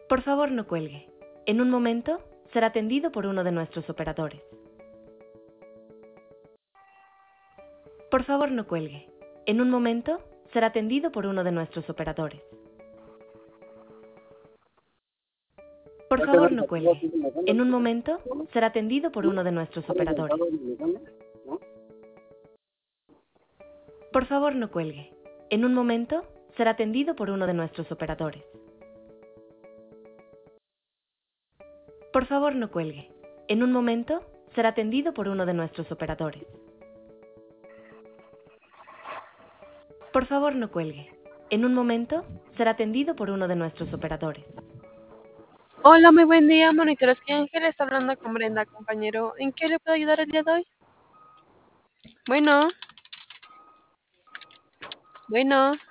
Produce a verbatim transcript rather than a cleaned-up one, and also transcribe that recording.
Por favor, no cuelgue. En un momento será atendido por uno de nuestros operadores. Por favor, no cuelgue. En un momento será atendido por uno de nuestros operadores. Por favor, no cuelgue. En un momento será atendido por uno de nuestros operadores. Por favor, no cuelgue. En un momento será atendido por uno de nuestros operadores. Por favor, no cuelgue. En un momento será atendido por uno de nuestros operadores. Por favor, no cuelgue. En un momento será atendido por uno de nuestros operadores. Hola, muy buen día, Monitores Ángel, está hablando con Brenda, compañero. ¿En qué le puedo ayudar el día de hoy? Bueno. Bueno.